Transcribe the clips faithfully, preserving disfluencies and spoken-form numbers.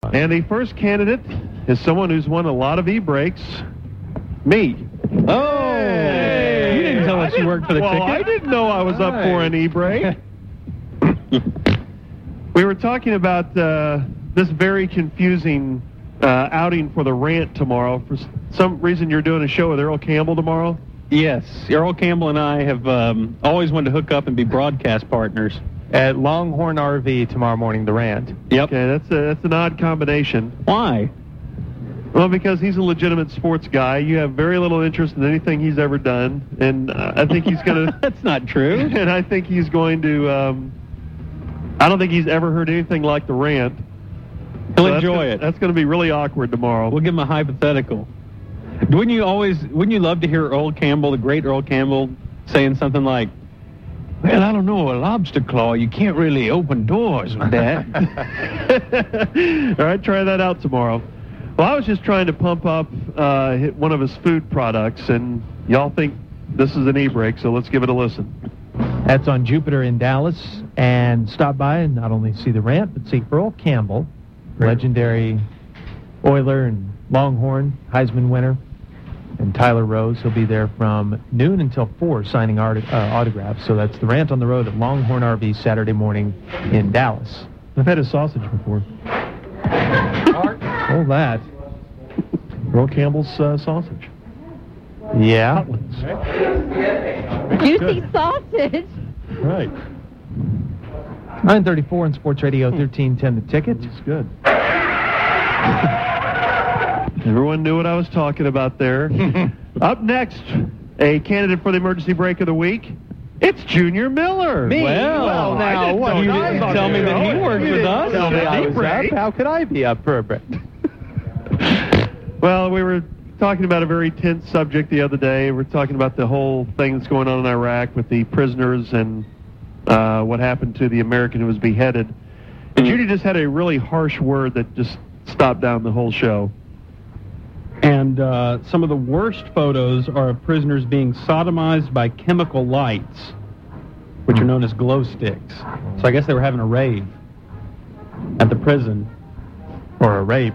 And the first candidate is someone who's won a lot of e-brakes. Me. Oh! Hey. You didn't tell us you worked for the well, ticket. I didn't know I was All up right. for an e-brake. We were talking about uh, this very confusing uh, outing for the Rant tomorrow. For some reason, you're doing a show with Earl Campbell tomorrow? Yes. Earl Campbell and I have um, always wanted to hook up and be broadcast partners. At Longhorn R V tomorrow morning, the Rant. Yep. Okay, that's a, that's an odd combination. Why? Well, because he's a legitimate sports guy. You have very little interest in anything he's ever done, and uh, I think he's going to... That's not true. And I think he's going to... Um, I don't think he's ever heard anything like the Rant. He'll So enjoy that's, it. That's going to be really awkward tomorrow. We'll give him a hypothetical. Wouldn't you always, wouldn't you love to hear Earl Campbell, the great Earl Campbell, saying something like, well, I don't know, a lobster claw, you can't really open doors with that. All right, try that out tomorrow. Well, I was just trying to pump up uh, hit one of his food products, and y'all think this is an e-brake, so let's give it a listen. That's on Jupiter in Dallas. And stop by and not only see the Rant, but see Earl Campbell, legendary Oiler and Longhorn Heisman winner, and Tyler Rose. He'll be there from noon until four signing art, uh, autographs. So that's the Rant on the road at Longhorn R V Saturday morning in Dallas. I've had a sausage before. Hold that. Earl Campbell's uh, sausage. Yeah. Juicy sausage. Right. nine thirty-four on Sports Radio thirteen ten The Ticket. It's good. Everyone knew what I was talking about there. Up next, a candidate for the emergency break of the week. It's Junior Miller. Me? Well, Well, I now, didn't what? know You that didn't was tell on me the that show. he worked You with didn't us. tell me I was up. How could I be up for a break? Well, we were talking about a very tense subject the other day. We're talking about the whole thing that's going on in Iraq with the prisoners and uh, what happened to the American who was beheaded. And Judy just had a really harsh word that just stopped down the whole show. And uh, some of the worst photos are of prisoners being sodomized by chemical lights, which are known as glow sticks. So I guess they were having a rave at the prison. Or a rape.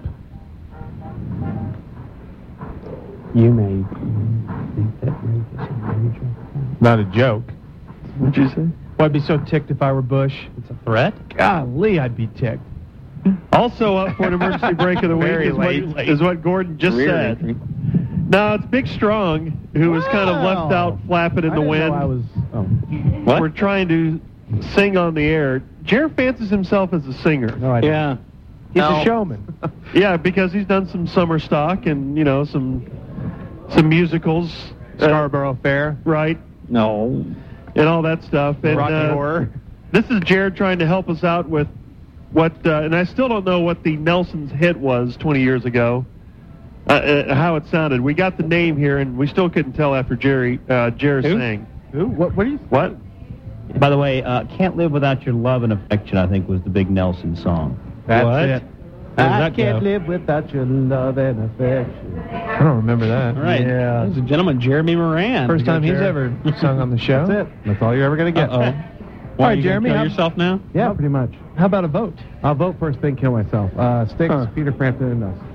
You may think that rape is a major. Not a joke. What'd you say? Well, I'd be so ticked if I were Bush. It's a threat? Golly, I'd be ticked. Also up for an emergency break of the week Very is what, late, late. is what Gordon just Rear said. entry. No, it's Big Strong, who was kind of left out flapping in the wind. I was. Oh. What? We're trying to sing on the air. Jared fancies himself as a singer. No, I didn't. Yeah. He's No. a showman. Yeah, because he's done some summer stock and, you know, some some musicals. uh, Scarborough Fair. right, No. and all that stuff. And, Rocky uh, Horror. This is Jared trying to help us out with what, uh, and I still don't know what the Nelson's hit was twenty years ago, uh, uh, how it sounded. We got the name here, and we still couldn't tell after Jerry, uh, Jared Who? sang. Who? What? What are you? What? By the way, uh, Can't Live Without Your Love and Affection, I think, was the big Nelson song. That's What? it. Where does I that can't go? live without your love and affection. I don't remember that. All right. Yeah. Ladies and gentlemen, Jeremy Moran. First time he's ever sung on the show. That's it. That's all you're ever going to get. Uh-oh. Why, All right, you gonna Jeremy, kill how- yourself now? Yeah, pretty much. How about a vote? I'll vote first, then kill myself. Uh, Sticks, Huh. Peter Frampton, and us.